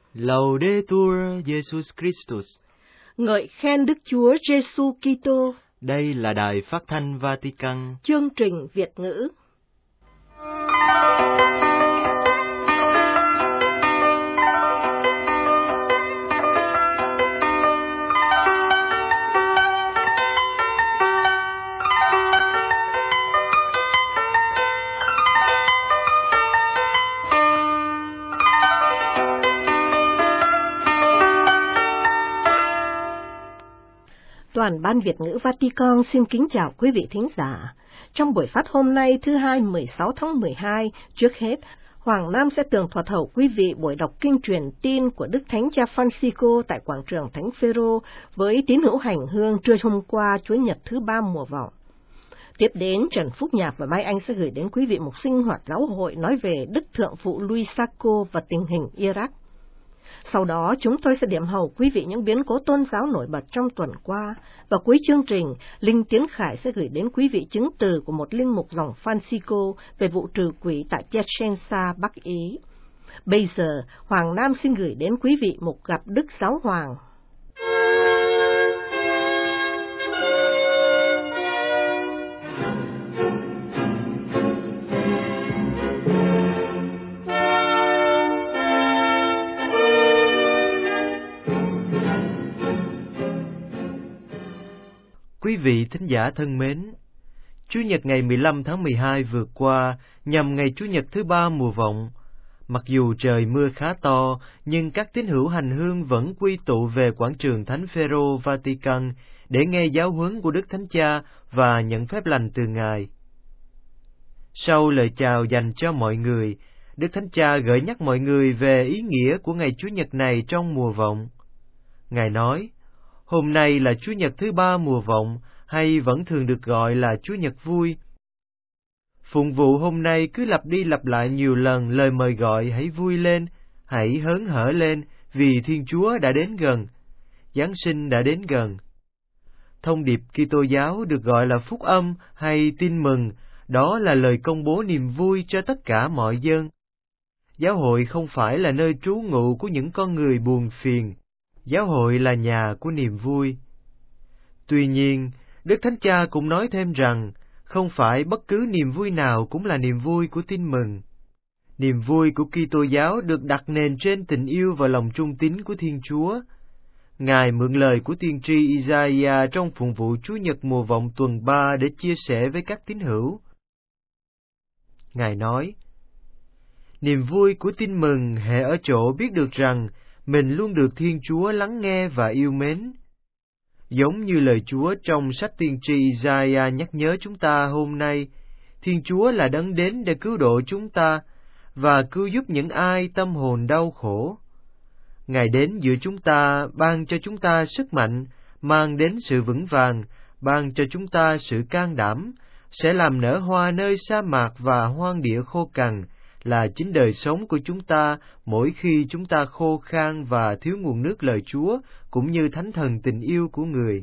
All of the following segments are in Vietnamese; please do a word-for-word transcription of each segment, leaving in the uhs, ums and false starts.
Laudetur Jesus Christus. Ngợi khen Đức Chúa Giêsu Kitô. Đây là đài phát thanh Vatican. Chương trình Việt ngữ. Toàn ban Việt ngữ Vatican xin kính chào quý vị thính giả. Trong buổi phát hôm nay thứ hai mười sáu tháng mười hai, trước hết, Hoàng Nam sẽ tường thuật hậu quý vị buổi đọc kinh truyền tin của Đức Thánh Cha Francisco tại quảng trường Thánh Phêrô với tín hữu hành hương trưa hôm qua Chúa Nhật thứ ba mùa vọng. Tiếp đến, Trần Phúc Nhạc và Mai Anh sẽ gửi đến quý vị một sinh hoạt giáo hội nói về Đức Thượng phụ Luis Sacco và tình hình Iraq. Sau đó, chúng tôi sẽ điểm hầu quý vị những biến cố tôn giáo nổi bật trong tuần qua, và cuối chương trình, Linh Tiến Khải sẽ gửi đến quý vị chứng từ của một linh mục dòng Francisco về vụ trừ quỷ tại Piacenza, Bắc Ý. Bây giờ, Hoàng Nam xin gửi đến quý vị một gặp Đức Giáo Hoàng. Quý vị thính giả thân mến, Chủ nhật ngày mười lăm tháng mười hai vừa qua nhằm ngày Chủ nhật thứ ba mùa vọng. Mặc dù trời mưa khá to, nhưng các tín hữu hành hương vẫn quy tụ về quảng trường Thánh Phêrô Vatican để nghe giáo huấn của Đức Thánh Cha và nhận phép lành từ Ngài. Sau lời chào dành cho mọi người, Đức Thánh Cha gợi nhắc mọi người về ý nghĩa của ngày Chủ nhật này trong mùa vọng. Ngài nói, hôm nay là Chủ nhật thứ ba mùa vọng, hay vẫn thường được gọi là Chủ nhật vui. Phụng vụ hôm nay cứ lặp đi lặp lại nhiều lần lời mời gọi hãy vui lên, hãy hớn hở lên, vì Thiên Chúa đã đến gần, Giáng sinh đã đến gần. Thông điệp Kitô giáo được gọi là phúc âm hay tin mừng, đó là lời công bố niềm vui cho tất cả mọi dân. Giáo hội không phải là nơi trú ngụ của những con người buồn phiền. Giáo hội là nhà của niềm vui. Tuy nhiên, Đức Thánh Cha cũng nói thêm rằng, không phải bất cứ niềm vui nào cũng là niềm vui của tin mừng. Niềm vui của Kitô giáo được đặt nền trên tình yêu và lòng trung tín của Thiên Chúa. Ngài mượn lời của tiên tri Isaiah trong phụng vụ Chủ nhật mùa vọng tuần ba để chia sẻ với các tín hữu. Ngài nói, niềm vui của tin mừng hệ ở chỗ biết được rằng mình luôn được Thiên Chúa lắng nghe và yêu mến. Giống như lời Chúa trong sách tiên tri Isaiah nhắc nhớ chúng ta hôm nay, Thiên Chúa là đấng đến để cứu độ chúng ta và cứu giúp những ai tâm hồn đau khổ. Ngài đến giữa chúng ta, ban cho chúng ta sức mạnh, mang đến sự vững vàng, ban cho chúng ta sự can đảm, sẽ làm nở hoa nơi sa mạc và hoang địa khô cằn, là chính đời sống của chúng ta mỗi khi chúng ta khô khan và thiếu nguồn nước lời Chúa, cũng như thánh thần tình yêu của người.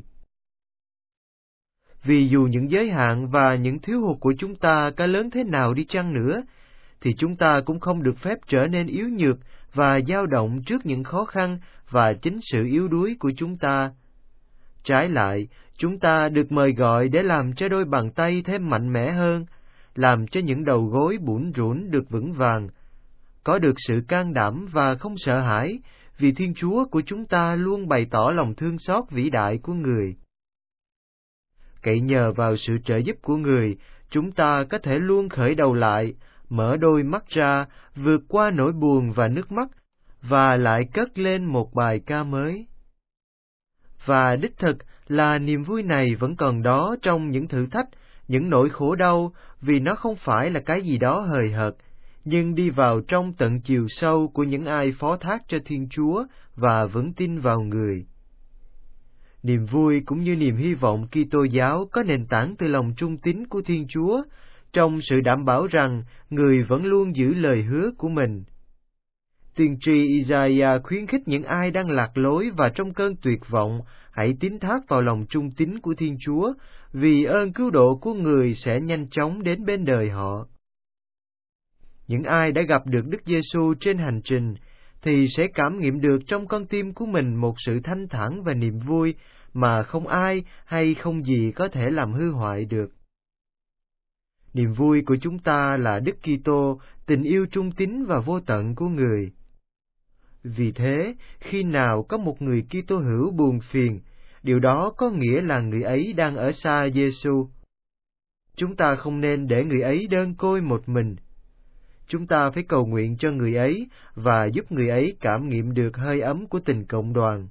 Vì dù những giới hạn và những thiếu hụt của chúng ta có lớn thế nào đi chăng nữa, thì chúng ta cũng không được phép trở nên yếu nhược và dao động trước những khó khăn và chính sự yếu đuối của chúng ta. Trái lại, chúng ta được mời gọi để làm cho đôi bàn tay thêm mạnh mẽ hơn, làm cho những đầu gối bủn rủn được vững vàng, có được sự can đảm và không sợ hãi, vì Thiên Chúa của chúng ta luôn bày tỏ lòng thương xót vĩ đại của người. Cậy nhờ vào sự trợ giúp của người, chúng ta có thể luôn khởi đầu lại, mở đôi mắt ra, vượt qua nỗi buồn và nước mắt, và lại cất lên một bài ca mới. Và đích thực là niềm vui này vẫn còn đó trong những thử thách, những nỗi khổ đau, vì nó không phải là cái gì đó hời hợt, nhưng đi vào trong tận chiều sâu của những ai phó thác cho Thiên Chúa và vững tin vào người. Niềm vui cũng như niềm hy vọng Kitô giáo có nền tảng từ lòng trung tín của Thiên Chúa, trong sự đảm bảo rằng người vẫn luôn giữ lời hứa của mình. Tiên tri Isaiah khuyến khích những ai đang lạc lối và trong cơn tuyệt vọng, hãy tín thác vào lòng trung tín của Thiên Chúa, vì ơn cứu độ của người sẽ nhanh chóng đến bên đời họ. Những ai đã gặp được Đức Giêsu trên hành trình, thì sẽ cảm nghiệm được trong con tim của mình một sự thanh thản và niềm vui mà không ai hay không gì có thể làm hư hoại được. Niềm vui của chúng ta là Đức Kitô, tình yêu trung tín và vô tận của Người. Vì thế, khi nào có một người Kitô hữu buồn phiền, điều đó có nghĩa là người ấy đang ở xa Giêsu. Chúng ta không nên để người ấy đơn côi một mình. Chúng ta phải cầu nguyện cho người ấy và giúp người ấy cảm nghiệm được hơi ấm của tình cộng đoàn.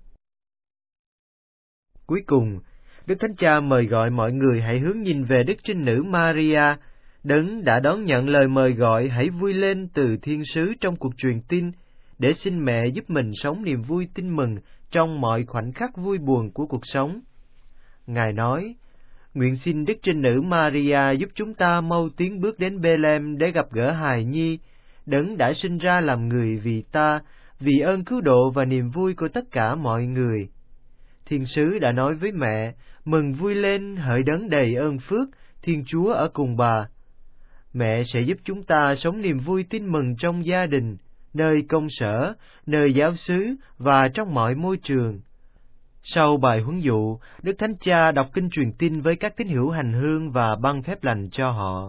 Cuối cùng, Đức Thánh Cha mời gọi mọi người hãy hướng nhìn về Đức Trinh Nữ Maria, Đấng đã đón nhận lời mời gọi hãy vui lên từ thiên sứ trong cuộc truyền tin, để xin mẹ giúp mình sống niềm vui tin mừng trong mọi khoảnh khắc vui buồn của cuộc sống. Ngài nói, nguyện xin Đức Trinh Nữ Maria giúp chúng ta mau tiến bước đến Bê-lem để gặp gỡ hài nhi, Đấng đã sinh ra làm người vì ta, vì ơn cứu độ và niềm vui của tất cả mọi người. Thiên sứ đã nói với mẹ, mừng vui lên hỡi Đấng đầy ơn phước, Thiên Chúa ở cùng bà. Mẹ sẽ giúp chúng ta sống niềm vui tin mừng trong gia đình, nơi công sở, nơi giáo xứ và trong mọi môi trường. Sau bài huấn dụ, Đức Thánh Cha đọc kinh truyền tin với các tín hữu hành hương và ban phép lành cho họ.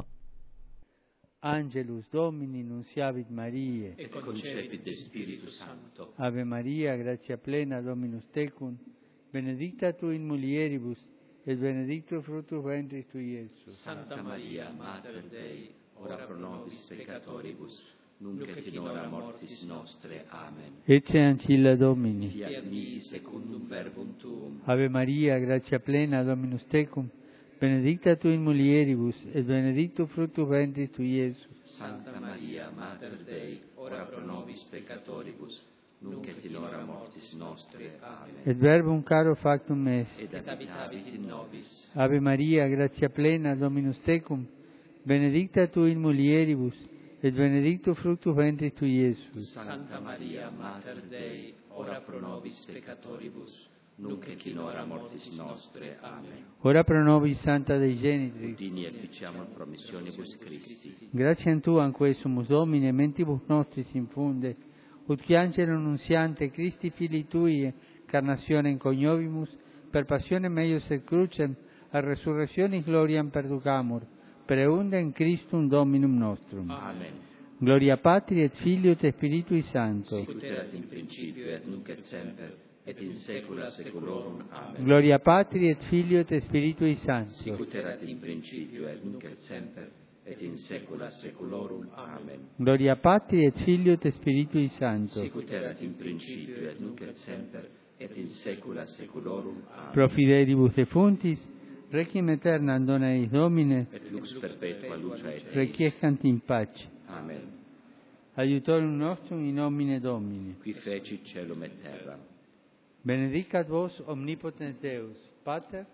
Angelus Domini nunciavit Mariae, et concepit de Spiritu Sancto. Ave Maria, gratia plena, Dominus tecum, benedicta tu in mulieribus, et benedictus fructus ventris tui, Iesus. Santa Maria, Mater Dei, ora pro nobis peccatoribus, nunc et in hora mortis nostre. Amen. Ecce ancilla Domini. Fiat mihi secundum verbum tuum. Ave Maria, gratia plena, Dominus tecum, benedicta tu in mulieribus, et benedictus fructus ventris tui, Iesus. Santa Maria, Mater Dei, ora pro nobis peccatoribus, nunc et in hora mortis nostre. Amen. Et verbum caro factum est. Et habitavit in nobis. Ave Maria, gratia plena, Dominus tecum, benedicta tu in mulieribus, et benedictus fructus ventris tui, Iesus. Santa Maria, Mater Dei, ora pro nobis peccatoribus, nunc et in hora mortis nostre. Amen. Ora pro nobis Santa Dei Genitrix, Udini et ficiamur promissionibus Christi. gratiam Tuam quesumus Domine, mentibus nostris infunde, ut qui angelo nuntiante Christi Filii Tui, carnationem coniovimus, per passionem eius et crucem, a resurrectionis gloriam perducamur, preundem Christum Dominum nostrum. Amen. Gloria Patri et Filio et Spiritui Sancto. Sic ut erat in principio et nunc et semper, et in saecula saeculorum. Amen. Gloria Patri et Filio et Spiritui Sancto. Sic ut erat in principio et nunc et semper, et in saecula saeculorum. Amen. Gloria Patri et Filio et Spiritui Sancto. Sic ut erat in principio et nunc et semper, et in saecula saeculorum. Amen. Pro fidelibus defuntis, requiem aeternam dona eis Domine, Et lux perpetua luce et eis. requiescant in pace. Amen. Aiutorium nostrum in nomine Domini. Qui fecit caelum et terram. Benedicat vos omnipotens Deus, Pater,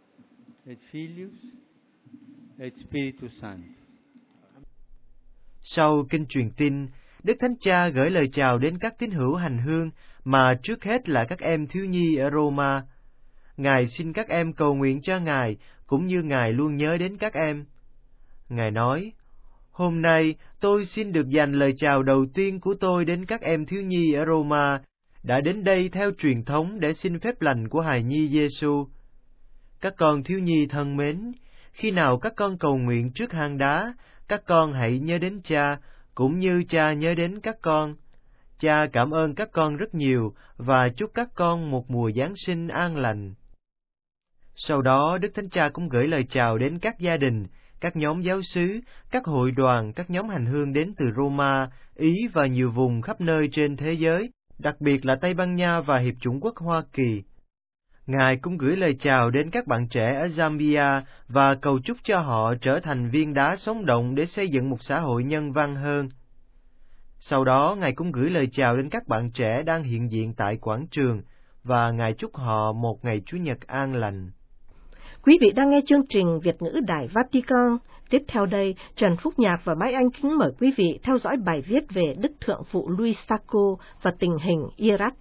et Filius, et Spiritus Sanctus. Sau kinh truyền tin, Đức Thánh Cha gửi lời chào đến các tín hữu hành hương, mà trước hết là các em thiếu nhi ở Roma. Ngài xin các em cầu nguyện cho Ngài, cũng như Ngài luôn nhớ đến các em. Ngài nói, hôm nay tôi xin được dành lời chào đầu tiên của tôi đến các em thiếu nhi ở Roma, đã đến đây theo truyền thống để xin phép lành của hài nhi Giêsu. Các con thiếu nhi thân mến, khi nào các con cầu nguyện trước hang đá, các con hãy nhớ đến Cha, cũng như Cha nhớ đến các con. Cha cảm ơn các con rất nhiều và chúc các con một mùa Giáng sinh an lành. Sau đó, Đức Thánh Cha cũng gửi lời chào đến các gia đình, các nhóm giáo xứ, các hội đoàn, các nhóm hành hương đến từ Roma, Ý và nhiều vùng khắp nơi trên thế giới, đặc biệt là Tây Ban Nha và Hiệp chủng quốc Hoa Kỳ. Ngài cũng gửi lời chào đến các bạn trẻ ở Zambia và cầu chúc cho họ trở thành viên đá sống động để xây dựng một xã hội nhân văn hơn. Sau đó, Ngài cũng gửi lời chào đến các bạn trẻ đang hiện diện tại quảng trường, và Ngài chúc họ một ngày Chủ nhật an lành. Quý vị đang nghe chương trình Việt ngữ Đài Vatican. Tiếp theo đây, Trần Phúc Nhạc và Mai Anh kính mời quý vị theo dõi bài viết về Đức Thượng phụ Luis Sacco và tình hình Iraq.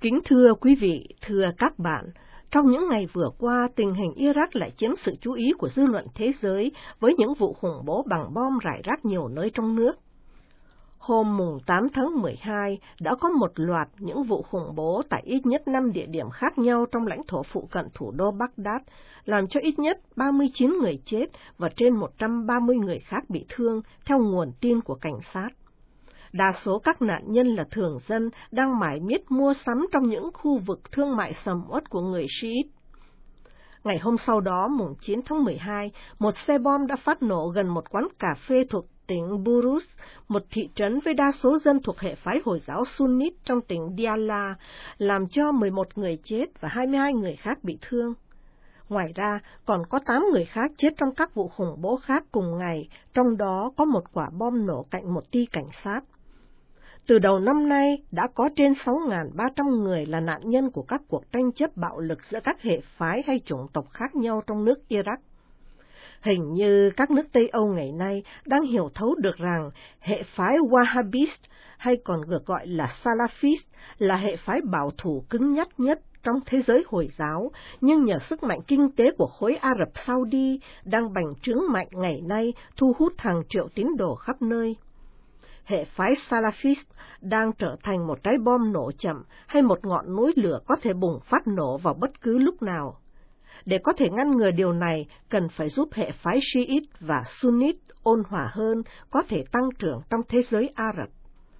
Kính thưa quý vị, thưa các bạn, trong những ngày vừa qua, tình hình Iraq lại chiếm sự chú ý của dư luận thế giới với những vụ khủng bố bằng bom rải rác nhiều nơi trong nước. Hôm mùng tám tháng mười hai đã có một loạt những vụ khủng bố tại ít nhất năm địa điểm khác nhau trong lãnh thổ phụ cận thủ đô Baghdad, làm cho ít nhất ba mươi chín người chết và trên một trăm ba mươi người khác bị thương, theo nguồn tin của cảnh sát. Đa số các nạn nhân là thường dân đang mải miết mua sắm trong những khu vực thương mại sầm uất của người Shiite. Ngày hôm sau đó, mùng chín tháng mười hai, một xe bom đã phát nổ gần một quán cà phê thuộc tỉnh Burus, một thị trấn với đa số dân thuộc hệ phái Hồi giáo Sunnit trong tỉnh Diyala, làm cho mười một người chết và hai mươi hai người khác bị thương. Ngoài ra, còn có tám người khác chết trong các vụ khủng bố khác cùng ngày, trong đó có một quả bom nổ cạnh một ty cảnh sát. Từ đầu năm nay, đã có trên sáu nghìn ba trăm người là nạn nhân của các cuộc tranh chấp bạo lực giữa các hệ phái hay chủng tộc khác nhau trong nước Iraq. Hình như các nước Tây Âu ngày nay đang hiểu thấu được rằng hệ phái Wahhabist, hay còn được gọi là Salafist, là hệ phái bảo thủ cứng nhắc nhất trong thế giới Hồi giáo, nhưng nhờ sức mạnh kinh tế của khối Ả Rập Saudi đang bành trướng mạnh ngày nay, thu hút hàng triệu tín đồ khắp nơi. Hệ phái Salafist đang trở thành một trái bom nổ chậm hay một ngọn núi lửa có thể bùng phát nổ vào bất cứ lúc nào. Để có thể ngăn ngừa điều này, cần phải giúp hệ phái Shiite và Sunnit ôn hòa hơn, có thể tăng trưởng trong thế giới Ả Rập.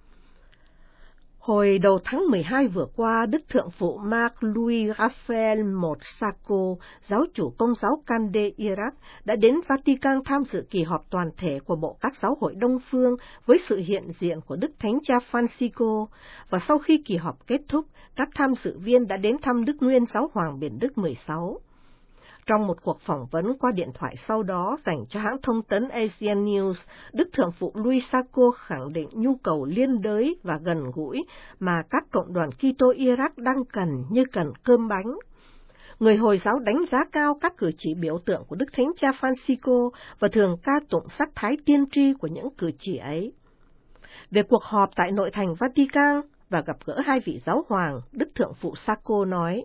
Hồi đầu tháng mười hai vừa qua, Đức Thượng phụ Marc-Louis Raphael I Sacco, giáo chủ Công giáo Cande Iraq, đã đến Vatican tham dự kỳ họp toàn thể của Bộ các giáo hội Đông Phương với sự hiện diện của Đức Thánh Cha Francisco, và sau khi kỳ họp kết thúc, các tham dự viên đã đến thăm Đức Nguyên Giáo hoàng Biển Đức mười sáu. Trong một cuộc phỏng vấn qua điện thoại sau đó dành cho hãng thông tấn Asian News, Đức Thượng phụ Louis Sacco khẳng định nhu cầu liên đới và gần gũi mà các cộng đoàn Kitô Iraq đang cần như cần cơm bánh. Người Hồi giáo đánh giá cao các cử chỉ biểu tượng của Đức Thánh Cha Francisco và thường ca tụng sắc thái tiên tri của những cử chỉ ấy. Về cuộc họp tại nội thành Vatican và gặp gỡ hai vị giáo hoàng, Đức Thượng phụ Sacco nói: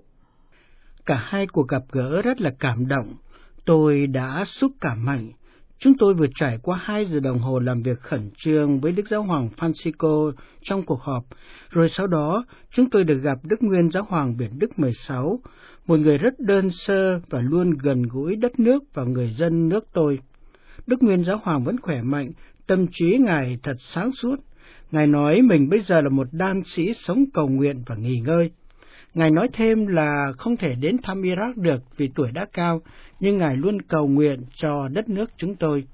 Cả hai cuộc gặp gỡ rất là cảm động, tôi đã xúc cảm mạnh. Chúng tôi vừa trải qua hai giờ đồng hồ làm việc khẩn trương với Đức Giáo hoàng Francisco trong cuộc họp, rồi sau đó chúng tôi được gặp Đức Nguyên Giáo hoàng Biển Đức mười sáu, một người rất đơn sơ và luôn gần gũi đất nước và người dân nước tôi. Đức Nguyên Giáo hoàng vẫn khỏe mạnh, tâm trí Ngài thật sáng suốt. Ngài nói mình bây giờ là một đan sĩ sống cầu nguyện và nghỉ ngơi. Ngài nói thêm là không thể đến thăm Iraq được vì tuổi đã cao, nhưng Ngài luôn cầu nguyện cho đất nước chúng tôi.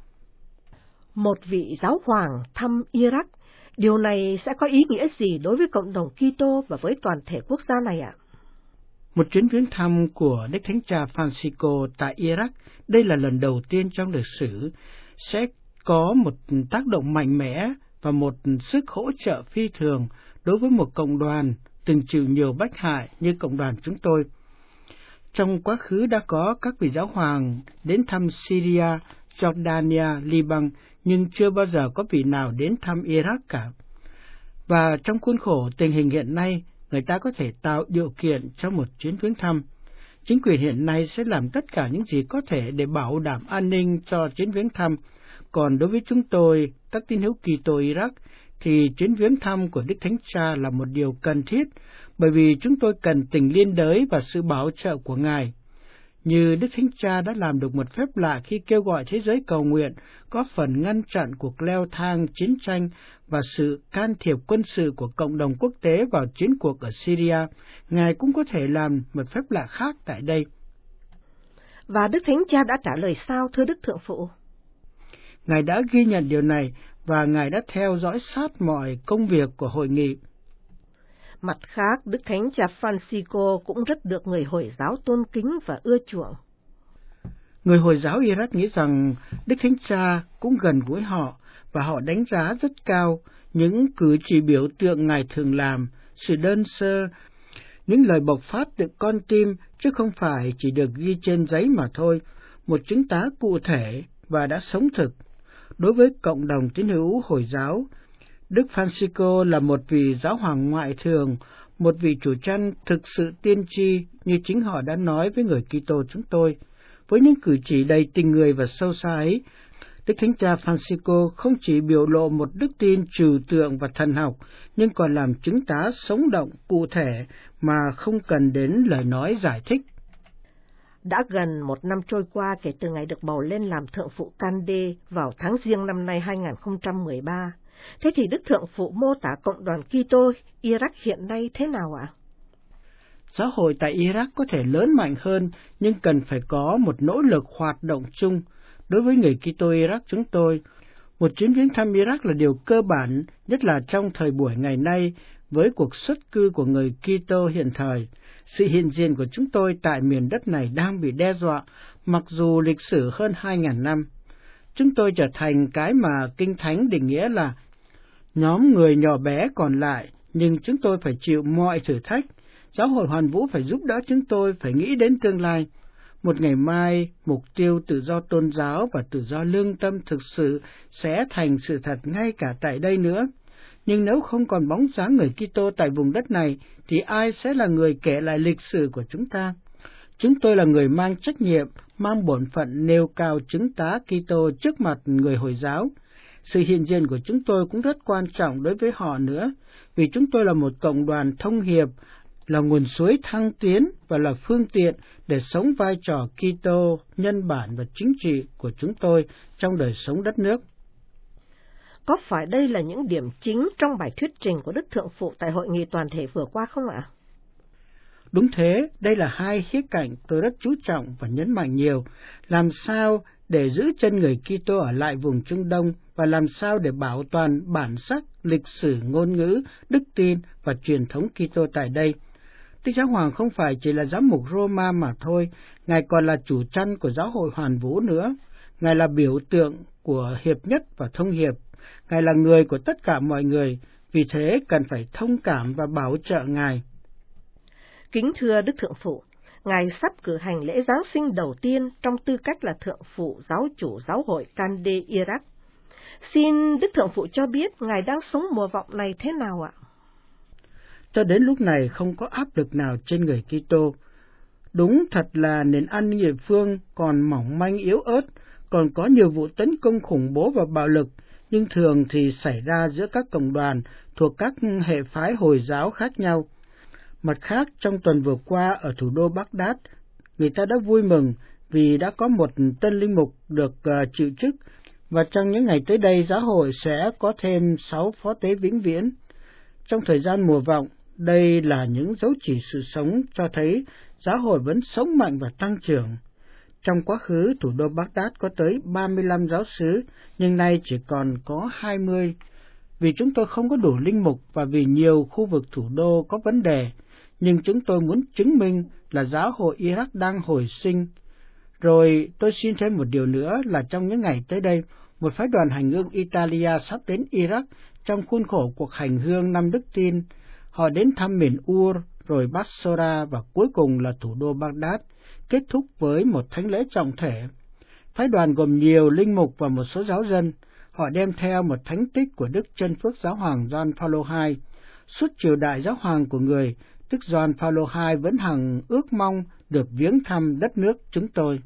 Một vị giáo hoàng thăm Iraq, điều này sẽ có ý nghĩa gì đối với cộng đồng Kitô và với toàn thể quốc gia này ạ? Một chuyến viếng thăm của Đức Thánh Cha Francisco tại Iraq, đây là lần đầu tiên trong lịch sử, sẽ có một tác động mạnh mẽ và một sức hỗ trợ phi thường đối với một cộng đoàn từng chịu nhiều bách hại như cộng đoàn chúng tôi. Trong quá khứ đã có các vị giáo hoàng đến thăm Syria, Jordania, Liban, nhưng chưa bao giờ có vị nào đến thăm Iraq cả. Và trong khuôn khổ tình hình hiện nay, người ta có thể tạo điều kiện cho một chuyến viếng thăm. Chính quyền hiện nay sẽ làm tất cả những gì có thể để bảo đảm an ninh cho chuyến viếng thăm. Còn đối với chúng tôi, các tín hữu Kitô Iraq, thì chuyến viếng thăm của Đức Thánh Cha là một điều cần thiết, bởi vì chúng tôi cần tình liên đới và sự bảo trợ của Ngài. Như Đức Thánh Cha đã làm được một phép lạ khi kêu gọi thế giới cầu nguyện, có phần ngăn chặn cuộc leo thang chiến tranh và sự can thiệp quân sự của cộng đồng quốc tế vào chiến cuộc ở Syria, Ngài cũng có thể làm một phép lạ khác tại đây. Và Đức Thánh Cha đã trả lời sao, thưa Đức Thượng phụ? Ngài đã ghi nhận điều này, và Ngài đã theo dõi sát mọi công việc của hội nghị. Mặt khác, Đức Thánh Cha Francisco cũng rất được người Hồi giáo tôn kính và ưa chuộng. Người Hồi giáo Iraq nghĩ rằng Đức Thánh Cha cũng gần gũi họ, và họ đánh giá rất cao những cử chỉ biểu tượng Ngài thường làm, sự đơn sơ, những lời bộc phát từ con tim, chứ không phải chỉ được ghi trên giấy mà thôi, một chứng tá cụ thể và đã sống thực. Đối với cộng đồng tín hữu Hồi giáo, Đức Francisco là một vị giáo hoàng ngoại thường, một vị chủ chăn thực sự tiên tri như chính họ đã nói với người Kitô chúng tôi. Với những cử chỉ đầy tình người và sâu xa ấy, Đức Thánh Cha Francisco không chỉ biểu lộ một đức tin trừu tượng và thần học, nhưng còn làm chứng tá sống động cụ thể mà không cần đến lời nói giải thích. Đã gần một năm trôi qua kể từ ngày được bầu lên làm thượng phụ Cande vào tháng Giêng năm nay hai nghìn không trăm mười ba. Thế thì Đức Thượng Phụ mô tả cộng đoàn Kitô Iraq hiện nay thế nào ạ? Giáo hội tại Iraq có thể lớn mạnh hơn, nhưng cần phải có một nỗ lực hoạt động chung. Đối với người Kitô Iraq chúng tôi, một chuyến viếng thăm Iraq là điều cơ bản, nhất là trong thời buổi ngày nay, với cuộc xuất cư của người Kitô hiện thời. Sự hiện diện của chúng tôi tại miền đất này đang bị đe dọa, mặc dù lịch sử hơn hai nghìn năm. Chúng tôi trở thành cái mà Kinh Thánh định nghĩa là nhóm người nhỏ bé còn lại, nhưng chúng tôi phải chịu mọi thử thách. Giáo hội Hoàn Vũ phải giúp đỡ chúng tôi phải nghĩ đến tương lai. Một ngày mai, mục tiêu tự do tôn giáo và tự do lương tâm thực sự sẽ thành sự thật ngay cả tại đây nữa. Nhưng nếu không còn bóng dáng người Kitô tại vùng đất này, thì ai sẽ là người kể lại lịch sử của chúng ta? Chúng tôi là người mang trách nhiệm, mang bổn phận nêu cao chứng tá Kitô trước mặt người Hồi giáo. Sự hiện diện của chúng tôi cũng rất quan trọng đối với họ nữa, vì chúng tôi là một cộng đoàn thông hiệp, là nguồn suối thăng tiến và là phương tiện để sống vai trò Kitô nhân bản và chính trị của chúng tôi trong đời sống đất nước. Có phải đây là những điểm chính trong bài thuyết trình của Đức Thượng Phụ tại hội nghị toàn thể vừa qua không ạ? Đúng thế, đây là hai khía cạnh tôi rất chú trọng và nhấn mạnh nhiều. Làm sao để giữ chân người Kitô ở lại vùng Trung Đông và làm sao để bảo toàn bản sắc, lịch sử, ngôn ngữ, đức tin và truyền thống Kitô tại đây. Đức Giáo Hoàng không phải chỉ là giám mục Roma mà thôi, Ngài còn là chủ chăn của Giáo hội Hoàn Vũ nữa. Ngài là biểu tượng của hiệp nhất và thông hiệp. Ngài là người của tất cả mọi người, vì thế cần phải thông cảm và bảo trợ Ngài. Kính thưa Đức Thượng Phụ, Ngài sắp cử hành lễ Giáng sinh đầu tiên trong tư cách là Thượng Phụ Giáo chủ Giáo hội Cande Iraq. Xin Đức Thượng Phụ cho biết Ngài đang sống mùa vọng này thế nào ạ? Cho đến lúc này không có áp lực nào trên người Kitô. Đúng thật là nền an ninh địa phương còn mỏng manh yếu ớt, còn có nhiều vụ tấn công khủng bố và bạo lực, nhưng thường thì xảy ra giữa các cộng đoàn thuộc các hệ phái Hồi giáo khác nhau. Mặt khác, trong tuần vừa qua ở thủ đô Baghdad, người ta đã vui mừng vì đã có một tân linh mục được uh, chịu chức, và trong những ngày tới đây giáo hội sẽ có thêm sáu phó tế vĩnh viễn. Trong thời gian mùa vọng, đây là những dấu chỉ sự sống cho thấy giáo hội vẫn sống mạnh và tăng trưởng. Trong quá khứ, thủ đô Baghdad có tới ba mươi lăm giáo xứ, nhưng nay chỉ còn có hai mươi. Vì chúng tôi không có đủ linh mục và vì nhiều khu vực thủ đô có vấn đề, nhưng chúng tôi muốn chứng minh là giáo hội Iraq đang hồi sinh. Rồi tôi xin thêm một điều nữa là trong những ngày tới đây, một phái đoàn hành hương Italia sắp đến Iraq trong khuôn khổ cuộc hành hương năm đức tin. Họ đến thăm miền Ur, rồi Bassora và cuối cùng là thủ đô Baghdad, kết thúc với một thánh lễ trọng thể. Phái đoàn gồm nhiều linh mục và một số giáo dân. Họ đem theo một thánh tích của Đức Chân Phước Giáo hoàng Gioan Phaolô đệ nhị. Suốt triều đại giáo hoàng của người, Đức Gioan Phaolô đệ nhị vẫn hằng ước mong được viếng thăm đất nước chúng tôi.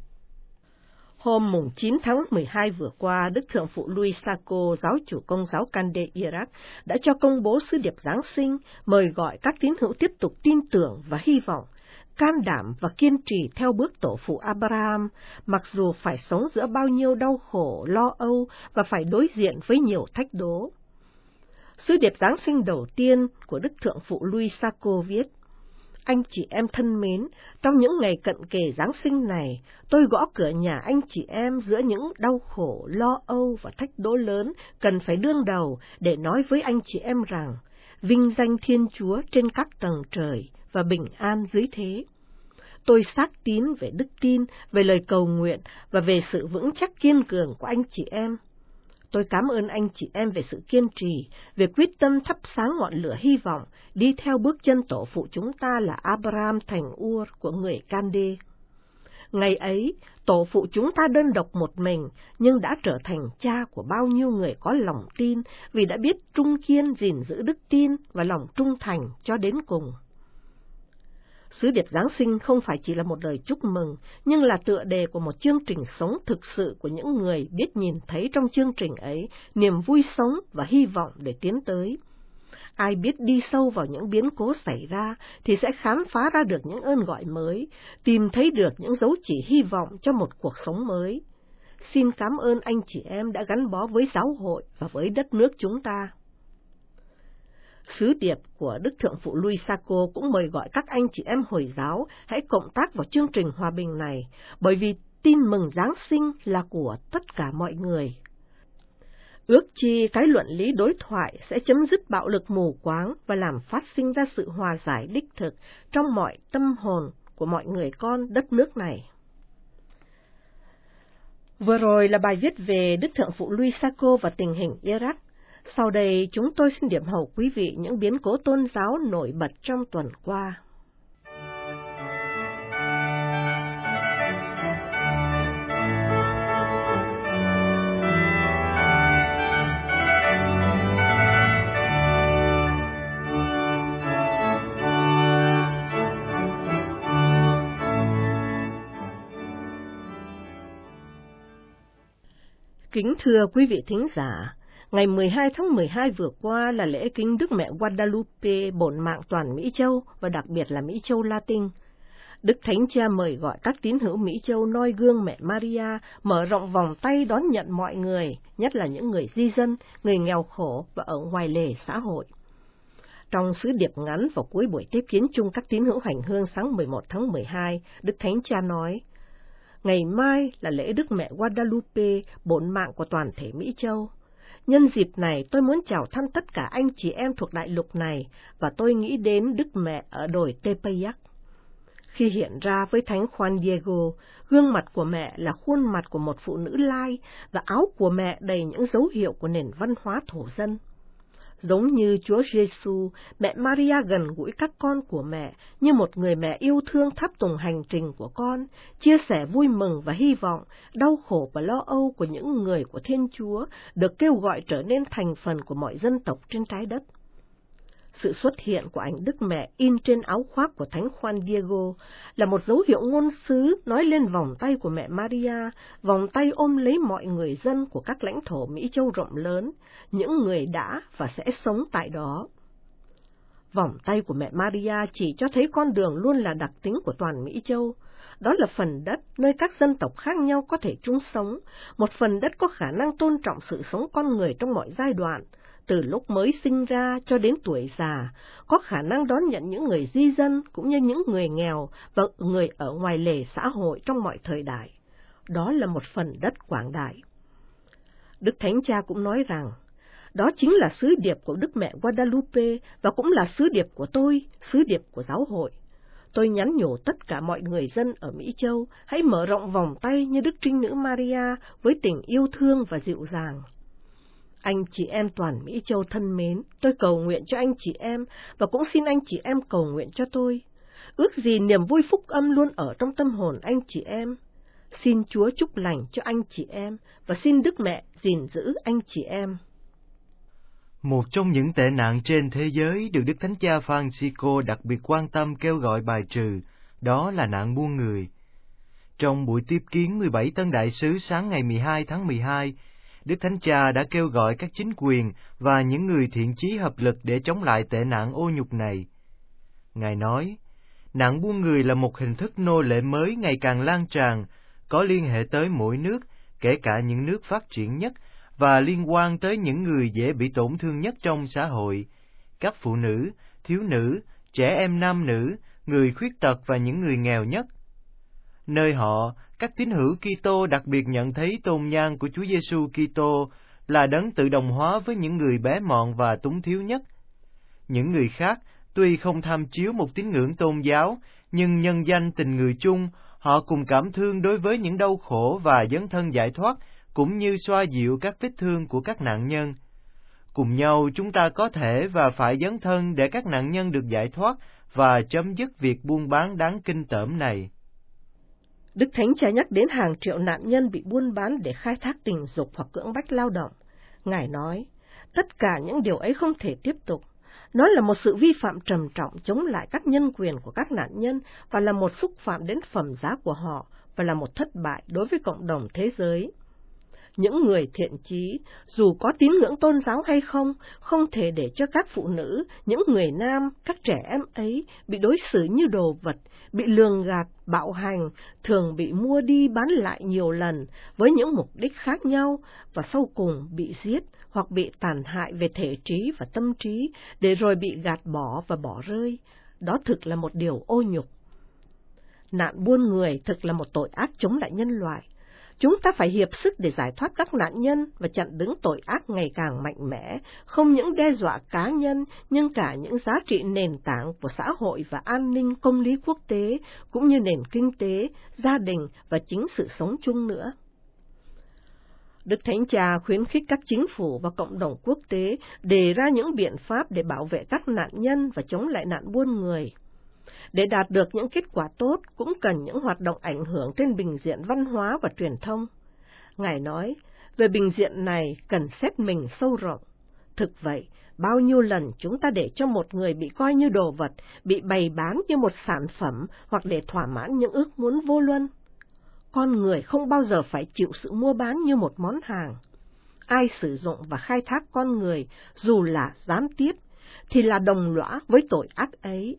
Hôm chín tháng mười hai vừa qua, Đức Thượng Phụ Luis Sacco, giáo chủ Công giáo Cande Iraq, đã cho công bố sứ điệp Giáng sinh, mời gọi các tín hữu tiếp tục tin tưởng và hy vọng, can đảm và kiên trì theo bước tổ phụ Abraham, mặc dù phải sống giữa bao nhiêu đau khổ, lo âu và phải đối diện với nhiều thách đố. Sứ điệp Giáng sinh đầu tiên của Đức Thượng Phụ Luis Sacco viết: Anh chị em thân mến, trong những ngày cận kề Giáng sinh này, tôi gõ cửa nhà anh chị em giữa những đau khổ, lo âu và thách đố lớn cần phải đương đầu để nói với anh chị em rằng, vinh danh Thiên Chúa trên các tầng trời và bình an dưới thế. Tôi xác tín về đức tin, về lời cầu nguyện và về sự vững chắc kiên cường của anh chị em. Tôi cảm ơn anh chị em về sự kiên trì, về quyết tâm thắp sáng ngọn lửa hy vọng, đi theo bước chân tổ phụ chúng ta là Abraham thành Ur của người Cande. Ngày ấy, tổ phụ chúng ta đơn độc một mình, nhưng đã trở thành cha của bao nhiêu người có lòng tin, vì đã biết trung kiên gìn giữ đức tin và lòng trung thành cho đến cùng. Sứ điệp Giáng sinh không phải chỉ là một lời chúc mừng, nhưng là tựa đề của một chương trình sống thực sự của những người biết nhìn thấy trong chương trình ấy niềm vui sống và hy vọng để tiến tới. Ai biết đi sâu vào những biến cố xảy ra thì sẽ khám phá ra được những ơn gọi mới, tìm thấy được những dấu chỉ hy vọng cho một cuộc sống mới. Xin cảm ơn anh chị em đã gắn bó với giáo hội và với đất nước chúng ta. Sứ điệp của Đức Thượng phụ Luis Sacco cũng mời gọi các anh chị em Hồi giáo hãy cộng tác vào chương trình hòa bình này, bởi vì tin mừng Giáng sinh là của tất cả mọi người. Ước chi cái luận lý đối thoại sẽ chấm dứt bạo lực mù quáng và làm phát sinh ra sự hòa giải đích thực trong mọi tâm hồn của mọi người con đất nước này. Vừa rồi là bài viết về Đức Thượng phụ Luis Sacco và tình hình Iraq. Sau đây chúng tôi xin điểm hậu quý vị những biến cố tôn giáo nổi bật trong tuần qua. Kính thưa quý vị thính giả, ngày mười hai tháng mười hai vừa qua là lễ kính Đức Mẹ Guadalupe, bổn mạng toàn Mỹ Châu và đặc biệt là Mỹ Châu Latin. Đức Thánh Cha mời gọi các tín hữu Mỹ Châu noi gương Mẹ Maria, mở rộng vòng tay đón nhận mọi người, nhất là những người di dân, người nghèo khổ và ở ngoài lề xã hội. Trong sứ điệp ngắn vào cuối buổi tiếp kiến chung các tín hữu hành hương sáng mười một tháng mười hai, Đức Thánh Cha nói: Ngày mai là lễ Đức Mẹ Guadalupe, bổn mạng của toàn thể Mỹ Châu. Nhân dịp này tôi muốn chào thăm tất cả anh chị em thuộc đại lục này, và tôi nghĩ đến Đức Mẹ ở đồi Tepeyac. Khi hiện ra với Thánh Juan Diego, gương mặt của mẹ là khuôn mặt của một phụ nữ lai, và áo của mẹ đầy những dấu hiệu của nền văn hóa thổ dân. Giống như Chúa Giêsu, mẹ Maria gần gũi các con của mẹ như một người mẹ yêu thương tháp tùng hành trình của con, chia sẻ vui mừng và hy vọng, đau khổ và lo âu của những người của Thiên Chúa được kêu gọi trở nên thành phần của mọi dân tộc trên trái đất. Sự xuất hiện của ảnh Đức Mẹ in trên áo khoác của Thánh Juan Diego là một dấu hiệu ngôn sứ nói lên vòng tay của mẹ Maria, vòng tay ôm lấy mọi người dân của các lãnh thổ Mỹ Châu rộng lớn, những người đã và sẽ sống tại đó. Vòng tay của mẹ Maria chỉ cho thấy con đường luôn là đặc tính của toàn Mỹ Châu. Đó là phần đất nơi các dân tộc khác nhau có thể chung sống, một phần đất có khả năng tôn trọng sự sống con người trong mọi giai đoạn, từ lúc mới sinh ra cho đến tuổi già, có khả năng đón nhận những người di dân cũng như những người nghèo và người ở ngoài lề xã hội trong mọi thời đại. Đó là một phần đất quảng đại. Đức Thánh Cha cũng nói rằng, đó chính là sứ điệp của Đức Mẹ Guadalupe và cũng là sứ điệp của tôi, sứ điệp của giáo hội. Tôi nhắn nhủ tất cả mọi người dân ở Mỹ Châu hãy mở rộng vòng tay như Đức Trinh Nữ Maria với tình yêu thương và dịu dàng. Anh chị em toàn Mỹ Châu thân mến, tôi cầu nguyện cho anh chị em và cũng xin anh chị em cầu nguyện cho tôi. Ước gì niềm vui phúc âm luôn ở trong tâm hồn anh chị em. Xin Chúa chúc lành cho anh chị em và xin Đức Mẹ gìn giữ anh chị em. Một trong những tệ nạn trên thế giới được Đức Thánh Cha Francisco đặc biệt quan tâm kêu gọi bài trừ, đó là nạn buôn người. Trong buổi tiếp kiến mười bảy tân đại sứ sáng ngày mười hai tháng mười hai, Đức Thánh Cha đã kêu gọi các chính quyền và những người thiện chí hợp lực để chống lại tệ nạn ô nhục này. Ngài nói, nạn buôn người là một hình thức nô lệ mới ngày càng lan tràn, có liên hệ tới mỗi nước, kể cả những nước phát triển nhất, và liên quan tới những người dễ bị tổn thương nhất trong xã hội, các phụ nữ, thiếu nữ, trẻ em nam nữ, người khuyết tật và những người nghèo nhất. Nơi họ, các tín hữu Kitô đặc biệt nhận thấy tôn nhang của Chúa Giêsu Kitô là đấng tự đồng hóa với những người bé mọn và túng thiếu nhất. Những người khác, tuy không tham chiếu một tín ngưỡng tôn giáo, nhưng nhân danh tình người chung, họ cùng cảm thương đối với những đau khổ và dấn thân giải thoát, cũng như xoa dịu các vết thương của các nạn nhân. Cùng nhau chúng ta có thể và phải dấn thân để các nạn nhân được giải thoát và chấm dứt việc buôn bán đáng kinh tởm này. Đức Thánh Cha nhắc đến hàng triệu nạn nhân bị buôn bán để khai thác tình dục hoặc cưỡng bách lao động. Ngài nói, tất cả những điều ấy không thể tiếp tục. Nó là một sự vi phạm trầm trọng chống lại các nhân quyền của các nạn nhân và là một xúc phạm đến phẩm giá của họ và là một thất bại đối với cộng đồng thế giới. Những người thiện chí, dù có tín ngưỡng tôn giáo hay không, không thể để cho các phụ nữ, những người nam, các trẻ em ấy bị đối xử như đồ vật, bị lường gạt, bạo hành, thường bị mua đi bán lại nhiều lần với những mục đích khác nhau và sau cùng bị giết hoặc bị tàn hại về thể trí và tâm trí để rồi bị gạt bỏ và bỏ rơi. Đó thực là một điều ô nhục. Nạn buôn người thực là một tội ác chống lại nhân loại. Chúng ta phải hiệp sức để giải thoát các nạn nhân và chặn đứng tội ác ngày càng mạnh mẽ, không những đe dọa cá nhân, nhưng cả những giá trị nền tảng của xã hội và an ninh công lý quốc tế, cũng như nền kinh tế, gia đình và chính sự sống chung nữa. Đức Thánh Cha khuyến khích các chính phủ và cộng đồng quốc tế đề ra những biện pháp để bảo vệ các nạn nhân và chống lại nạn buôn người. Để đạt được những kết quả tốt, cũng cần những hoạt động ảnh hưởng trên bình diện văn hóa và truyền thông. Ngài nói, về bình diện này cần xét mình sâu rộng. Thực vậy, bao nhiêu lần chúng ta để cho một người bị coi như đồ vật, bị bày bán như một sản phẩm hoặc để thỏa mãn những ước muốn vô luân. Con người không bao giờ phải chịu sự mua bán như một món hàng. Ai sử dụng và khai thác con người, dù là gián tiếp, thì là đồng lõa với tội ác ấy.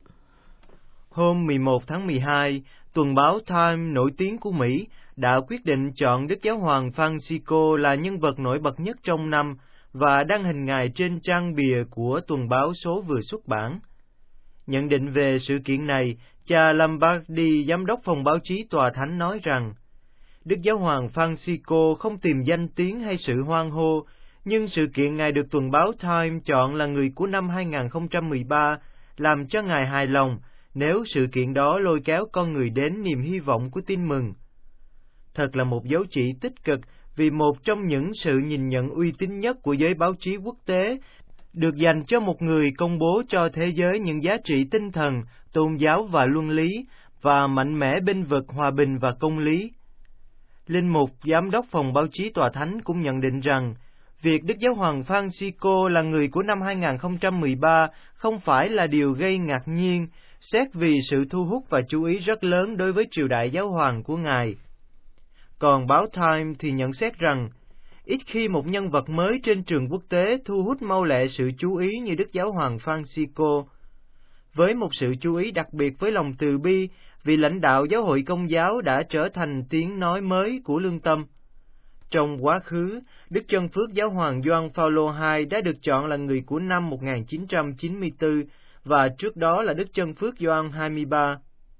Hôm mười một tháng mười hai, tuần báo Time nổi tiếng của Mỹ đã quyết định chọn Đức Giáo hoàng Francisco là nhân vật nổi bật nhất trong năm và đăng hình Ngài trên trang bìa của tuần báo số vừa xuất bản. Nhận định về sự kiện này, cha Lombardi, giám đốc phòng báo chí Tòa Thánh nói rằng, Đức Giáo hoàng Francisco không tìm danh tiếng hay sự hoan hô, nhưng sự kiện Ngài được tuần báo Time chọn là người của năm hai không một ba làm cho Ngài hài lòng, nếu sự kiện đó lôi kéo con người đến niềm hy vọng của tin mừng. Thật là một dấu chỉ tích cực vì một trong những sự nhìn nhận uy tín nhất của giới báo chí quốc tế được dành cho một người công bố cho thế giới những giá trị tinh thần, tôn giáo và luân lý, và mạnh mẽ bênh vực hòa bình và công lý. Linh mục giám đốc phòng báo chí Tòa Thánh cũng nhận định rằng, việc Đức Giáo hoàng Francisco là người của năm hai không một ba không phải là điều gây ngạc nhiên, xét vì sự thu hút và chú ý rất lớn đối với triều đại giáo hoàng của Ngài. Còn báo Time thì nhận xét rằng, ít khi một nhân vật mới trên trường quốc tế thu hút mau lẹ sự chú ý như Đức Giáo hoàng Francisco. Với một sự chú ý đặc biệt với lòng từ bi, vì lãnh đạo giáo hội Công giáo đã trở thành tiếng nói mới của lương tâm. Trong quá khứ, Đức Chân Phước Giáo hoàng Gioan Phaolô hai đã được chọn là người của năm một nghìn chín trăm chín mươi tư, và trước đó là Đức Chân Phước Gioan hai mươi ba.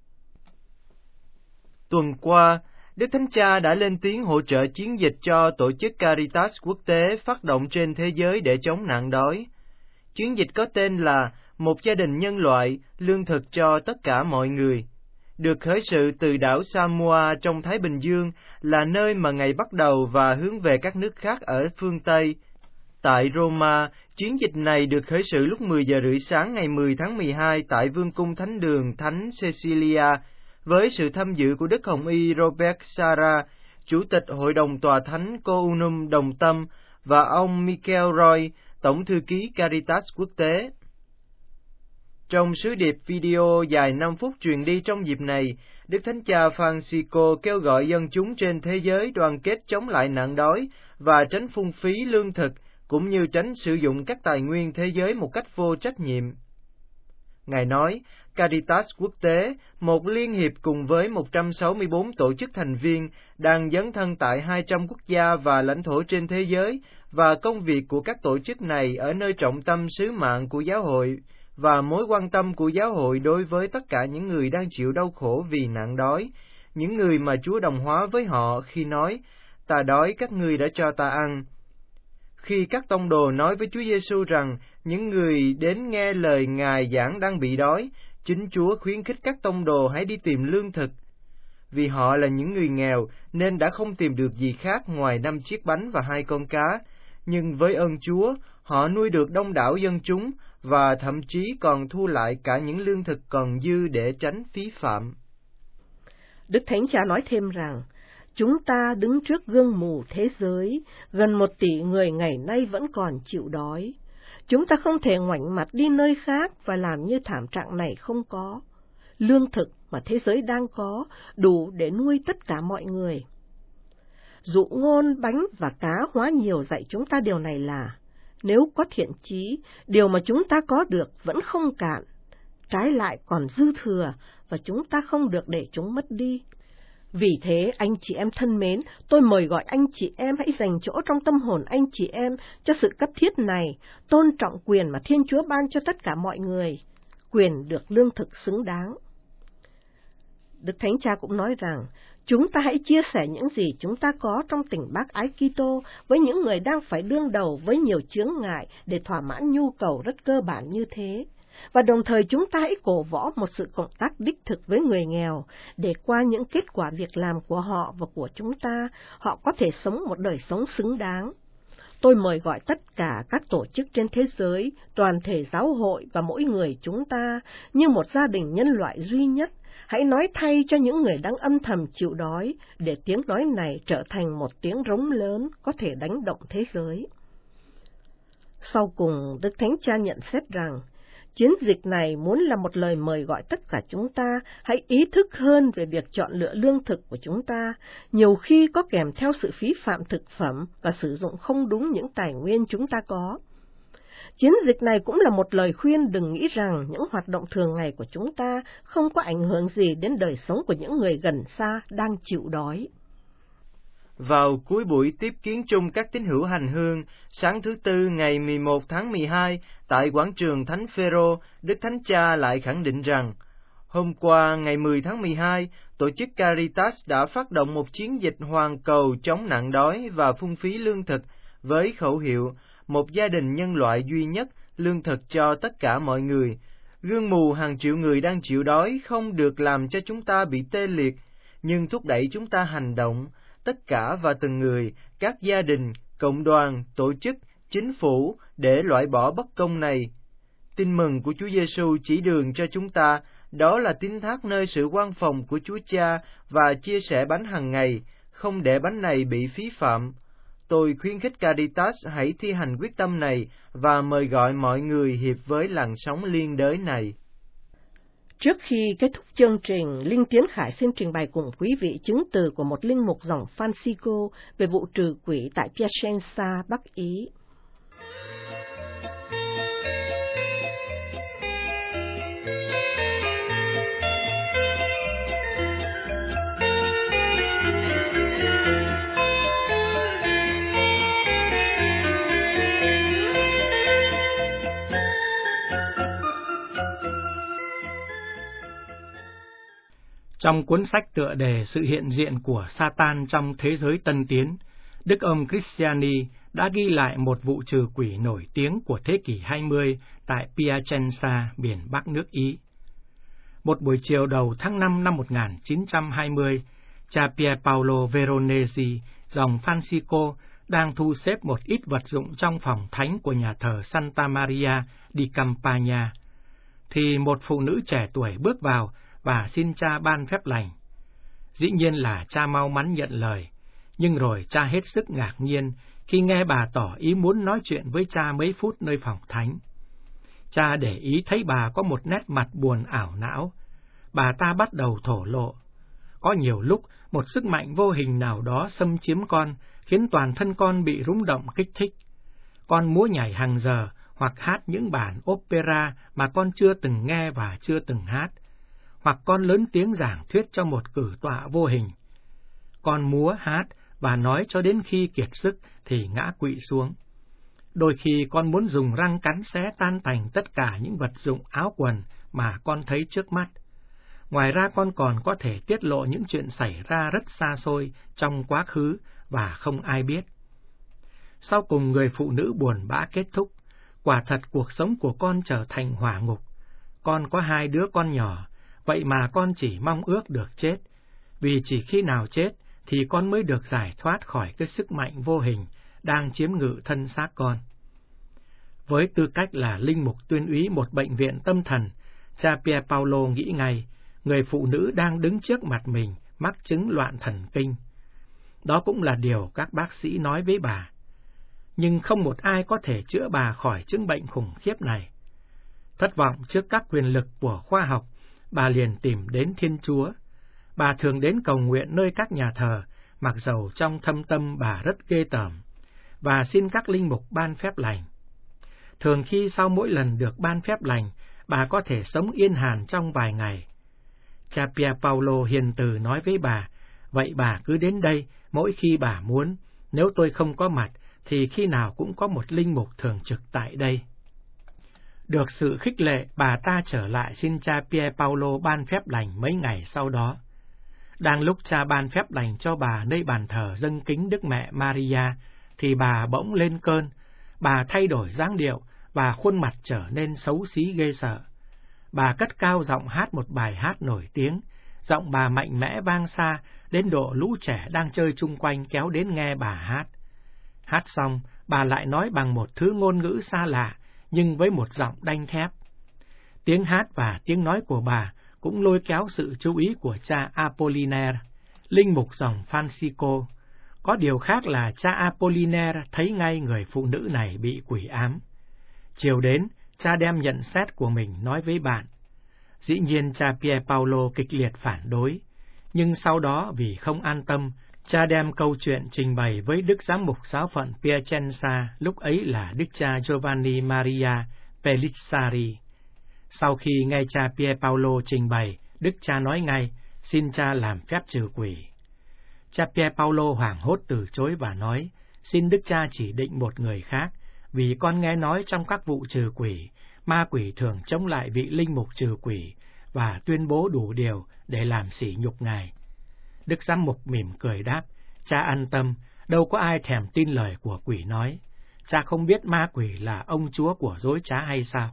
Tuần qua, Đức Thánh Cha đã lên tiếng hỗ trợ chiến dịch cho tổ chức Caritas quốc tế phát động trên thế giới để chống nạn đói. Chiến dịch có tên là Một gia đình nhân loại, lương thực cho tất cả mọi người. Được khởi sự từ đảo Samoa trong Thái Bình Dương, là nơi mà Ngài bắt đầu và hướng về các nước khác ở phương Tây. Tại Roma, chiến dịch này được khởi sự lúc mười giờ rưỡi sáng ngày mười tháng mười hai tại Vương cung Thánh đường Thánh Cecilia, với sự tham dự của Đức Hồng Y Robert Sarah, Chủ tịch Hội đồng Tòa Thánh Counum Đồng Tâm, và ông Michael Roy, Tổng thư ký Caritas quốc tế. Trong sứ điệp video dài năm phút truyền đi trong dịp này, Đức Thánh Cha Francisco kêu gọi dân chúng trên thế giới đoàn kết chống lại nạn đói và tránh phung phí lương thực, cũng như tránh sử dụng các tài nguyên thế giới một cách vô trách nhiệm. Ngài nói, Caritas quốc tế, một liên hiệp cùng với một trăm sáu mươi bốn tổ chức thành viên, đang dấn thân tại hai trăm quốc gia và lãnh thổ trên thế giới, và công việc của các tổ chức này ở nơi trọng tâm sứ mạng của giáo hội, và mối quan tâm của giáo hội đối với tất cả những người đang chịu đau khổ vì nạn đói, những người mà Chúa đồng hóa với họ khi nói, ta đói các ngươi đã cho ta ăn. Khi các tông đồ nói với Chúa Giêsu rằng những người đến nghe lời Ngài giảng đang bị đói, chính Chúa khuyến khích các tông đồ hãy đi tìm lương thực. Vì họ là những người nghèo nên đã không tìm được gì khác ngoài năm chiếc bánh và hai con cá, nhưng với ơn Chúa, họ nuôi được đông đảo dân chúng và thậm chí còn thu lại cả những lương thực còn dư để tránh phí phạm. Đức Thánh Cha nói thêm rằng, chúng ta đứng trước gương mù thế giới, gần một tỷ người ngày nay vẫn còn chịu đói. Chúng ta không thể ngoảnh mặt đi nơi khác và làm như thảm trạng này không có. Lương thực mà thế giới đang có đủ để nuôi tất cả mọi người. Dụ ngôn bánh và cá hóa nhiều dạy chúng ta điều này là, nếu có thiện chí, điều mà chúng ta có được vẫn không cạn, trái lại còn dư thừa và chúng ta không được để chúng mất đi. Vì thế, anh chị em thân mến, tôi mời gọi anh chị em hãy dành chỗ trong tâm hồn anh chị em cho sự cấp thiết này, tôn trọng quyền mà Thiên Chúa ban cho tất cả mọi người, quyền được lương thực xứng đáng. Đức Thánh Cha cũng nói rằng, chúng ta hãy chia sẻ những gì chúng ta có trong tình bác ái Kitô với những người đang phải đương đầu với nhiều chướng ngại để thỏa mãn nhu cầu rất cơ bản như thế. Và đồng thời chúng ta hãy cổ võ một sự cộng tác đích thực với người nghèo, để qua những kết quả việc làm của họ và của chúng ta, họ có thể sống một đời sống xứng đáng. Tôi mời gọi tất cả các tổ chức trên thế giới, toàn thể giáo hội và mỗi người chúng ta, như một gia đình nhân loại duy nhất, hãy nói thay cho những người đang âm thầm chịu đói, để tiếng nói này trở thành một tiếng rống lớn có thể đánh động thế giới. Sau cùng, Đức Thánh Cha nhận xét rằng, chiến dịch này muốn là một lời mời gọi tất cả chúng ta hãy ý thức hơn về việc chọn lựa lương thực của chúng ta, nhiều khi có kèm theo sự phí phạm thực phẩm và sử dụng không đúng những tài nguyên chúng ta có. Chiến dịch này cũng là một lời khuyên đừng nghĩ rằng những hoạt động thường ngày của chúng ta không có ảnh hưởng gì đến đời sống của những người gần xa đang chịu đói. Vào cuối buổi tiếp kiến chung các tín hữu hành hương, sáng thứ Tư ngày mười một tháng mười hai, tại quảng trường Thánh Phêrô, Đức Thánh Cha lại khẳng định rằng, hôm qua ngày mười tháng mười hai, tổ chức Caritas đã phát động một chiến dịch hoàn cầu chống nạn đói và phung phí lương thực với khẩu hiệu một gia đình nhân loại duy nhất, lương thực cho tất cả mọi người. Gương mù hàng triệu người đang chịu đói không được làm cho chúng ta bị tê liệt, nhưng thúc đẩy chúng ta hành động, tất cả và từng người, các gia đình, cộng đoàn, tổ chức, chính phủ, để loại bỏ bất công này. Tin mừng của Chúa Giêsu chỉ đường cho chúng ta, đó là tín thác nơi sự quan phòng của Chúa Cha và chia sẻ bánh hàng ngày, không để bánh này bị phí phạm. Tôi khuyến khích Caritas hãy thi hành quyết tâm này và mời gọi mọi người hiệp với làn sóng liên đới này. Trước khi kết thúc chương trình, Linh Tiến Khải xin trình bày cùng quý vị chứng từ của một linh mục dòng Francisco về vụ trừ quỷ tại Piacenza, Bắc Ý. Trong cuốn sách tựa đề Sự hiện diện của Satan trong thế giới tân tiến, Đức ông Cristiani đã ghi lại một vụ trừ quỷ nổi tiếng của thế kỷ hai mươi tại Piacenza, miền Bắc nước Ý. Một buổi chiều đầu tháng năm năm một nghìn chín trăm hai mươi, cha Pier Paolo Veronese, dòng Francisco, đang thu xếp một ít vật dụng trong phòng thánh của nhà thờ Santa Maria di Campagna, thì một phụ nữ trẻ tuổi bước vào và xin cha ban phép lành. Dĩ nhiên là cha mau mắn nhận lời, nhưng rồi cha hết sức ngạc nhiên khi nghe bà tỏ ý muốn nói chuyện với cha mấy phút nơi phòng thánh. Cha để ý thấy bà có một nét mặt buồn ảo não. Bà ta bắt đầu thổ lộ. Có nhiều lúc, một sức mạnh vô hình nào đó xâm chiếm con, khiến toàn thân con bị rung động kích thích. Con múa nhảy hàng giờ, hoặc hát những bản opera mà con chưa từng nghe và chưa từng hát. Hoặc con lớn tiếng giảng thuyết cho một cử tọa vô hình. Con múa hát và nói cho đến khi kiệt sức thì ngã quỵ xuống. Đôi khi con muốn dùng răng cắn xé tan tành tất cả những vật dụng áo quần mà con thấy trước mắt. Ngoài ra con còn có thể tiết lộ những chuyện xảy ra rất xa xôi trong quá khứ và không ai biết. Sau cùng người phụ nữ buồn bã kết thúc. Quả thật cuộc sống của con trở thành hỏa ngục. Con có hai đứa con nhỏ, vậy mà con chỉ mong ước được chết, vì chỉ khi nào chết thì con mới được giải thoát khỏi cái sức mạnh vô hình đang chiếm ngự thân xác con. Với tư cách là linh mục tuyên úy một bệnh viện tâm thần, cha Pier Paolo nghĩ ngay, người phụ nữ đang đứng trước mặt mình mắc chứng loạn thần kinh. Đó cũng là điều các bác sĩ nói với bà. nhưng không một ai có thể chữa bà khỏi chứng bệnh khủng khiếp này. Thất vọng trước các quyền lực của khoa học, bà liền tìm đến Thiên Chúa. Bà thường đến cầu nguyện nơi các nhà thờ, mặc dầu trong thâm tâm bà rất ghê tởm, và xin các linh mục ban phép lành. Thường khi sau mỗi lần được ban phép lành, bà có thể sống yên hàn trong vài ngày. Cha Pier Paolo hiền từ nói với bà, vậy bà cứ đến đây mỗi khi bà muốn, nếu tôi không có mặt thì khi nào cũng có một linh mục thường trực tại đây. Được sự khích lệ, bà ta trở lại xin cha Pier Paolo ban phép lành mấy ngày sau đó. Đang lúc cha ban phép lành cho bà nơi bàn thờ dâng kính Đức Mẹ Maria, thì bà bỗng lên cơn. Bà thay đổi dáng điệu, và khuôn mặt trở nên xấu xí ghê sợ. Bà cất cao giọng hát một bài hát nổi tiếng, giọng bà mạnh mẽ vang xa, đến độ lũ trẻ đang chơi chung quanh kéo đến nghe bà hát. Hát xong, bà lại nói bằng một thứ ngôn ngữ xa lạ, nhưng với một giọng đanh thép. Tiếng hát và tiếng nói của bà cũng lôi kéo sự chú ý của cha Apollinaire, linh mục dòng Francisco. Có điều khác là cha Apollinaire thấy ngay người phụ nữ này bị quỷ ám. Chiều đến, cha đem nhận xét của mình nói với bạn. Dĩ nhiên cha Pier Paolo kịch liệt phản đối, nhưng sau đó vì không an tâm, cha đem câu chuyện trình bày với Đức Giám mục giáo phận Piacenza, lúc ấy là Đức cha Giovanni Maria Pellizzari. Sau khi nghe cha Pier Paolo trình bày, Đức cha nói ngay, xin cha làm phép trừ quỷ. Cha Pier Paolo hoảng hốt từ chối và nói, xin Đức cha chỉ định một người khác, vì con nghe nói trong các vụ trừ quỷ, ma quỷ thường chống lại vị linh mục trừ quỷ và tuyên bố đủ điều để làm sỉ nhục ngài. Đức Giám mục mỉm cười đáp, cha an tâm, đâu có ai thèm tin lời của quỷ nói. Cha không biết ma quỷ là ông chúa của dối trá hay sao?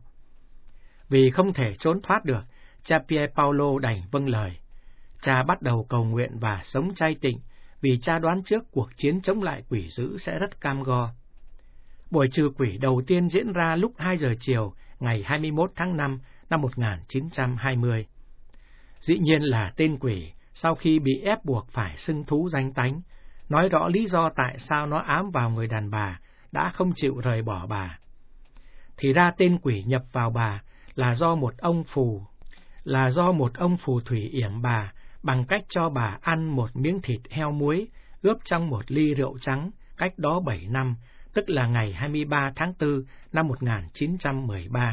Vì không thể trốn thoát được, cha Pier Paolo đành vâng lời. Cha bắt đầu cầu nguyện và sống chay tịnh, vì cha đoán trước cuộc chiến chống lại quỷ dữ sẽ rất cam go. Buổi trừ quỷ đầu tiên diễn ra lúc hai giờ chiều ngày hai mươi mốt tháng năm năm một nghìn chín trăm hai mươi. Dĩ nhiên là tên quỷ, sau khi bị ép buộc phải xưng thú danh tánh, nói rõ lý do tại sao nó ám vào người đàn bà, đã không chịu rời bỏ bà. Thì ra tên quỷ nhập vào bà là do một ông phù, là do một ông phù thủy yểm bà bằng cách cho bà ăn một miếng thịt heo muối ướp trong một ly rượu trắng cách đó bảy năm, tức là ngày hai mươi ba tháng tư năm một nghìn chín trăm mười ba.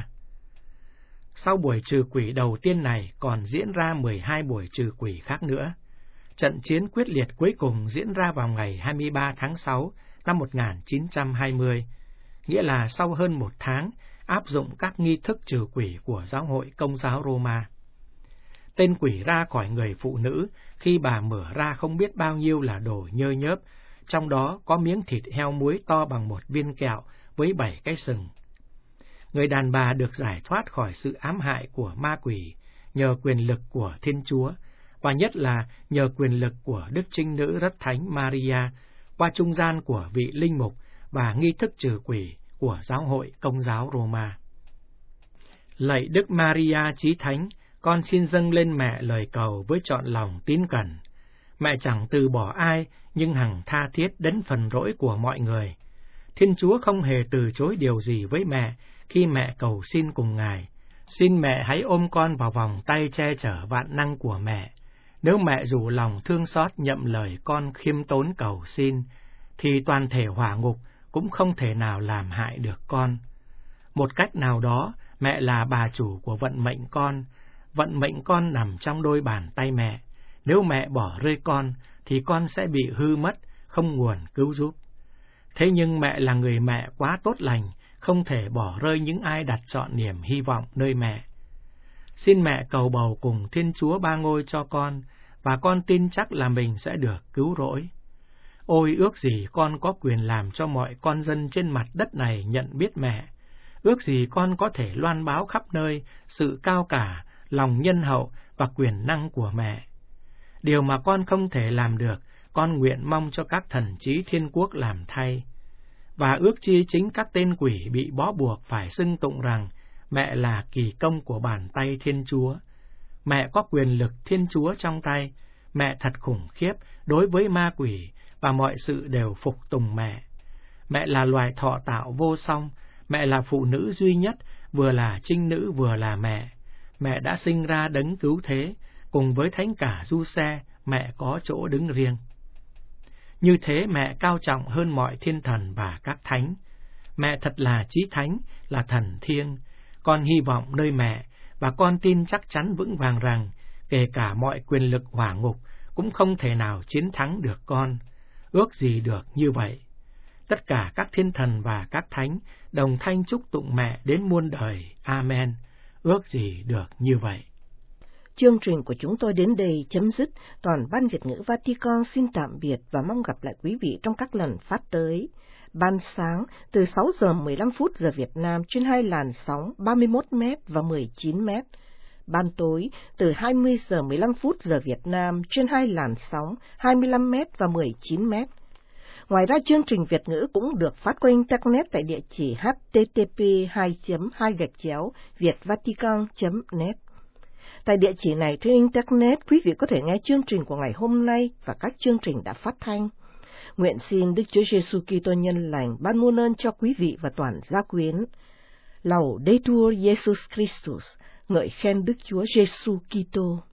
Sau buổi trừ quỷ đầu tiên này còn diễn ra mười hai buổi trừ quỷ khác nữa. Trận chiến quyết liệt cuối cùng diễn ra vào ngày hai mươi ba tháng sáu năm một nghìn chín trăm hai mươi, nghĩa là sau hơn một tháng áp dụng các nghi thức trừ quỷ của giáo hội Công giáo Roma. Tên quỷ ra khỏi người phụ nữ khi bà mở ra không biết bao nhiêu là đồ nhơ nhớp, trong đó có miếng thịt heo muối to bằng một viên kẹo với bảy cái sừng. Người đàn bà được giải thoát khỏi sự ám hại của ma quỷ nhờ quyền lực của Thiên Chúa, và nhất là nhờ quyền lực của Đức Trinh Nữ Rất Thánh Maria qua trung gian của vị linh mục và nghi thức trừ quỷ của giáo hội Công giáo Roma. Lạy Đức Maria Chí Thánh, con xin dâng lên mẹ lời cầu với trọn lòng tín cẩn. Mẹ chẳng từ bỏ ai, nhưng hằng tha thiết đến phần rỗi của mọi người. Thiên Chúa không hề từ chối điều gì với mẹ khi mẹ cầu xin cùng Ngài. Xin mẹ hãy ôm con vào vòng tay che chở vạn năng của mẹ. Nếu mẹ dù lòng thương xót nhậm lời con khiêm tốn cầu xin, thì toàn thể hỏa ngục cũng không thể nào làm hại được con. Một cách nào đó, mẹ là bà chủ của vận mệnh con. Vận mệnh con nằm trong đôi bàn tay mẹ. Nếu mẹ bỏ rơi con, thì con sẽ bị hư mất, không nguồn cứu giúp. Thế nhưng mẹ là người mẹ quá tốt lành, không thể bỏ rơi những ai đặt trọn niềm hy vọng nơi mẹ. Xin mẹ cầu bầu cùng Thiên Chúa Ba Ngôi cho con, và con tin chắc là mình sẽ được cứu rỗi. Ôi ước gì con có quyền làm cho mọi con dân trên mặt đất này nhận biết mẹ. Ước gì con có thể loan báo khắp nơi sự cao cả, lòng nhân hậu và quyền năng của mẹ. Điều mà con không thể làm được, con nguyện mong cho các thần trí thiên quốc làm thay. Và ước chi chính các tên quỷ bị bó buộc phải xưng tụng rằng mẹ là kỳ công của bàn tay Thiên Chúa. Mẹ có quyền lực Thiên Chúa trong tay, mẹ thật khủng khiếp đối với ma quỷ, và mọi sự đều phục tùng mẹ. Mẹ là loài thọ tạo vô song, mẹ là phụ nữ duy nhất, vừa là trinh nữ vừa là mẹ. Mẹ đã sinh ra đấng cứu thế, cùng với thánh cả du xe, mẹ có chỗ đứng riêng. Như thế mẹ cao trọng hơn mọi thiên thần và các thánh. Mẹ thật là chí thánh, là thần thiêng. Con hy vọng nơi mẹ, và con tin chắc chắn vững vàng rằng, kể cả mọi quyền lực hỏa ngục, cũng không thể nào chiến thắng được con. Ước gì được như vậy. Tất cả các thiên thần và các thánh đồng thanh chúc tụng mẹ đến muôn đời. Amen. Ước gì được như vậy. Chương trình của chúng tôi đến đây chấm dứt. Toàn ban Việt ngữ Vatican xin tạm biệt và mong gặp lại quý vị trong các lần phát tới. Ban sáng từ sáu giờ mười lăm phút giờ Việt Nam trên hai làn sóng ba mươi mốt mét và mười chín mét. Ban tối từ hai mươi giờ mười lăm phút giờ Việt Nam trên hai làn sóng hai mươi lăm mét và mười chín mét. Ngoài ra chương trình Việt ngữ cũng được phát qua Internet tại địa chỉ h t t p hai chấm hai gạch chéo vietvatican chấm net. Tại địa chỉ này trên Internet, quý vị có thể nghe chương trình của ngày hôm nay và các chương trình đã phát thanh. Nguyện xin Đức Chúa Giêsu Kitô nhân lành ban muôn ơn cho quý vị và toàn gia quyến. Laudetur Jesus Christus, ngợi khen Đức Chúa Giêsu Kitô.